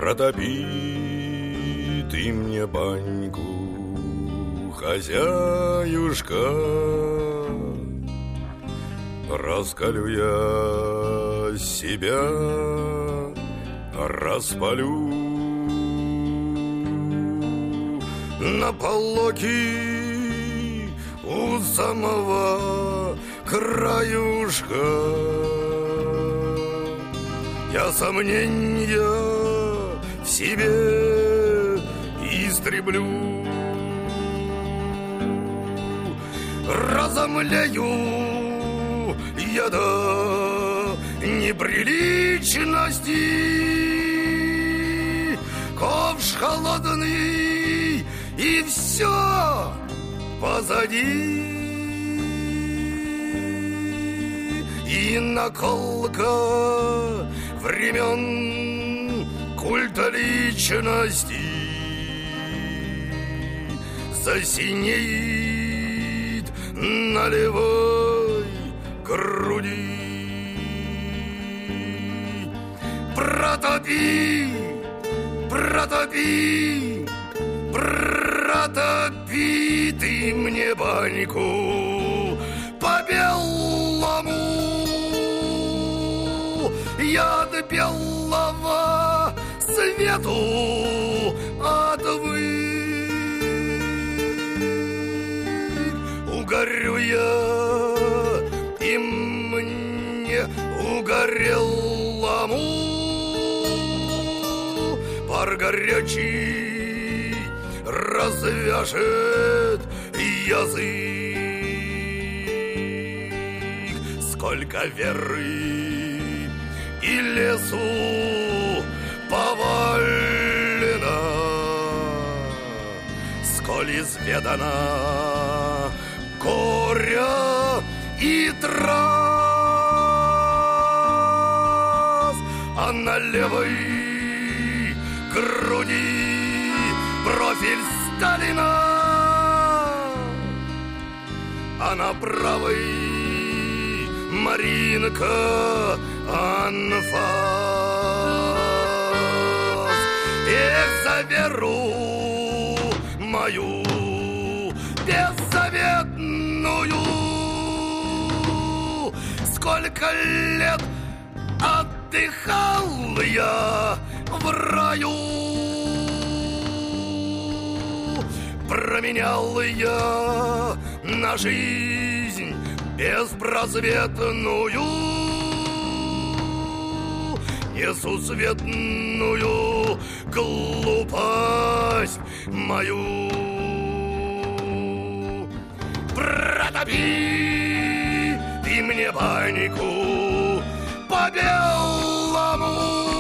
Протопи ты мне баньку, хозяюшка. Раскалю я себя, распалю на полоки у самого краюшка. Я сомнения в себе истреблю, разомлею я до неприличности. Ковш холодный и все позади. И наколка времен культа личности засинеет на левой груди. Протопи, протопи, протопи ты мне баньку по-белому. Я от белого свету отвык. Угорю я, и мне угорелому пар горячий развяжет язык. Сколько веры и лесу повалено, сколь изведано горя и трав, а на левой груди профиль Сталина, а на правой Маринка анфас. Эх, за веру мою беззаветную, сколько лет отдыхал я в раю. Променял я на жизнь безпросветную, несусветную глупость мою. Протопи ты мне баньку по-белому.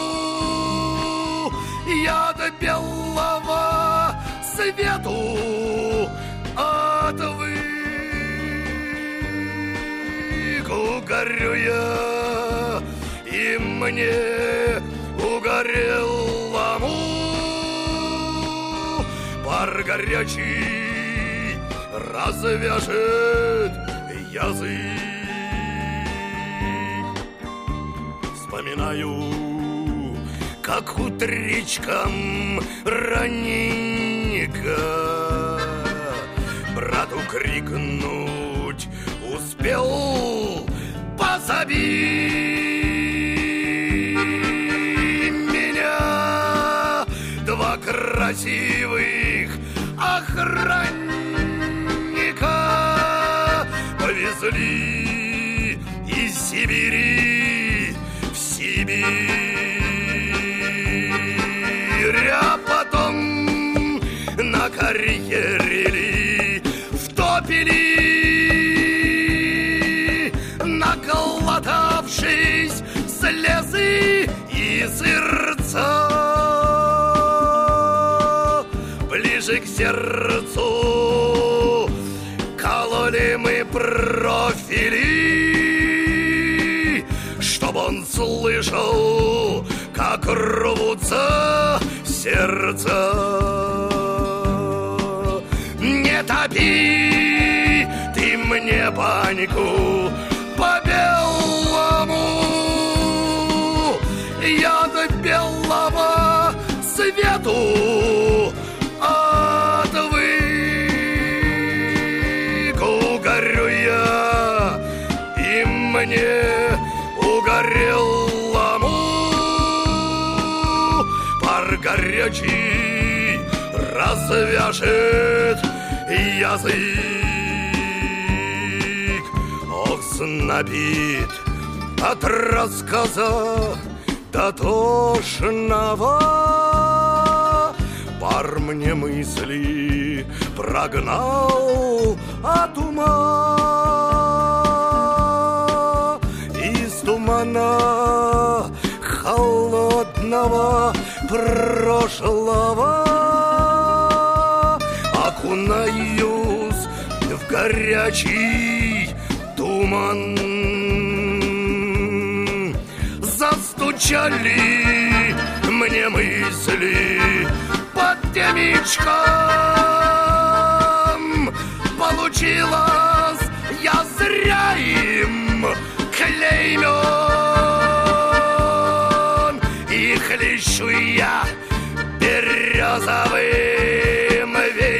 Я до белого свету отвык. Угорю я, и мне угорелому пар горячий развяжет язык. Вспоминаю, как утречком раненько брату крикнуть успел: позови меня. Два красивых охранника повезли из Сибири в Сибирь, а потом на карьере втопили, наглотавшись слезы и сырца. Ближе к сердцу кололи мы профили, чтоб он слышал, как рвутся сердца. Не топи ты мне баньку по-белому. Я до белого свету отвык. Угорю я, и мне угорелому пар горячий развяжет язык. Ох, знобит от рассказа дотошного, пар мне мысли прогнал от ума. Из тумана холодного прошлого окунаюсь в горячий туман. Застучали мне мысли под темечком. Получилось, я зря им клеймен. И хлещу я березовым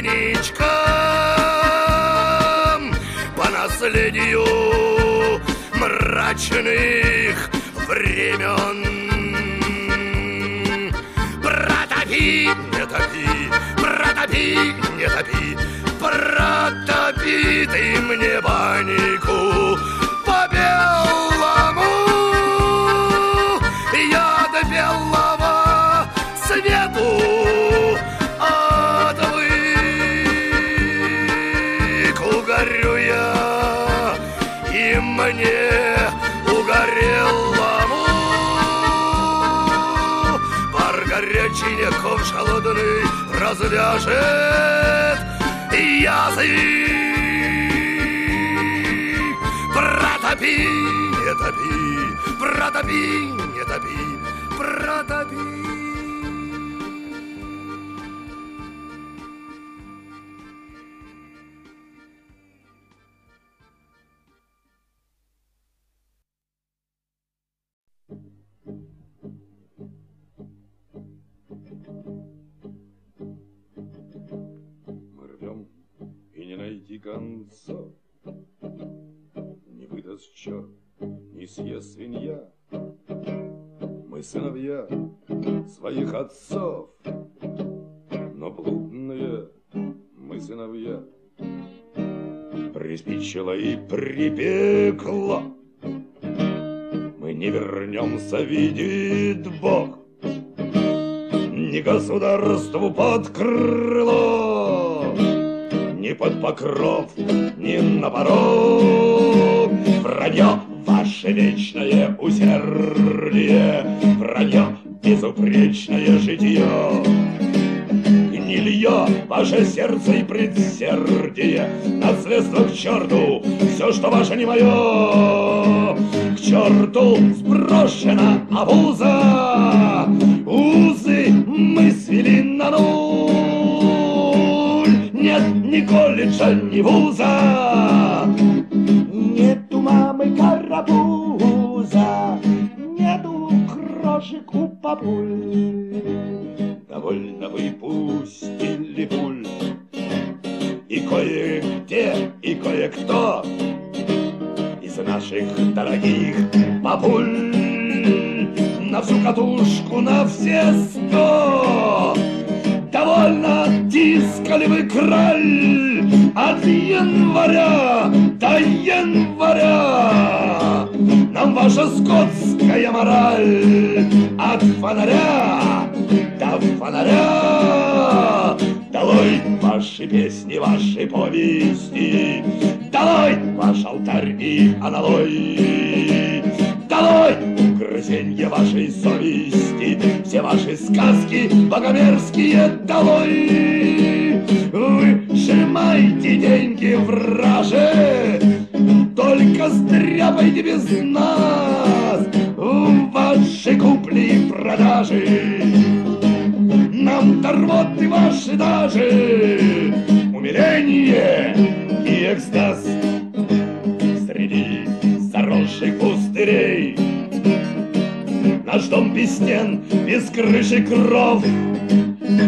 веничком по наследию мрачных времен. Протопи, не топи, протопи, не топи, протопи ты мне баньку по белому. Я до белого свету отвык. Угорю я, и мне угорелому пар горячий, не ковш холодный развяжет язык. Протопи, не топи, протопи, не топи, протопи. Найти конца, не выдаст черт, не съест свинья. Мы сыновья своих отцов, но блудные мы сыновья. Приспичило и припекло, мы не вернемся, видит Бог. Ни государству под крыло, ни под покров, ни на порог. Вранье ваше вечное усердие, вранье безупречное житье. Гнилье ваше сердце и предсердие, наследство к черту, все, что ваше не мое. К черту сброшена обуза, узы мы свели на нуль. Нет ни колледжа, ни вуза, нету мамы карапуза, нету крошек у папуль. Довольно выпустили пуль, и кое-где, и кое-кто из наших дорогих папуль на всю катушку, на все 100. Довольно тискали вы краль от января до января. Нам ваша скотская мораль от фонаря до фонаря. Долой ваши песни, ваши повести, долой ваш алтарь и аналой. Долой угрызенье вашей совести, все ваши сказки богомерзкие долой. Вы сжимайте деньги враже, только стряпайте без нас ваши купли и продажи. Нам торвоты ваши даже умиление и экстаз. Среди заросших пустырей наш дом без стен, без крыши кров.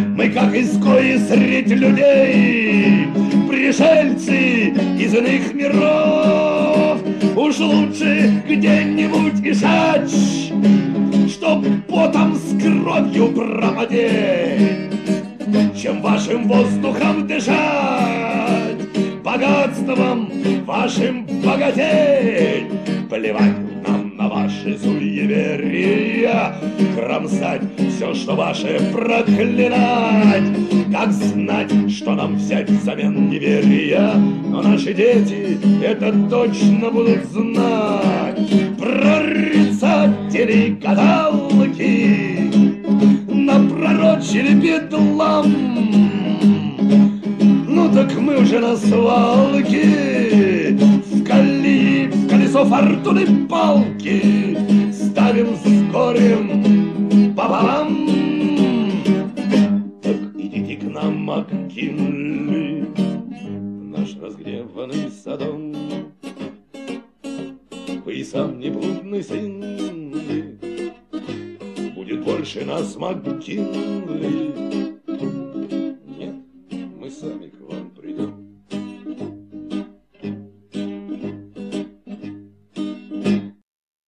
как изгои средь людей, пришельцы из иных миров. Уж лучше где-нибудь лежать, чтоб потом с кровью пропадеть, чем вашим воздухом дышать, богатством вашим богатеть. Плевать нам на ваши суеверия, кромсать все, что ваше, проклинать. Как знать, что нам взять взамен неверия? Но наши дети это точно будут знать. Прорицатели гадалки напророчили бедлам. Ну так мы уже на свалке, в колеи, в колесо фортуны палки ставим с горем пополам. Так идите к нам, МакКинли, в наш разгневанный Содом. Вы и сам не блудный сын, будет больше нас, МакКинли,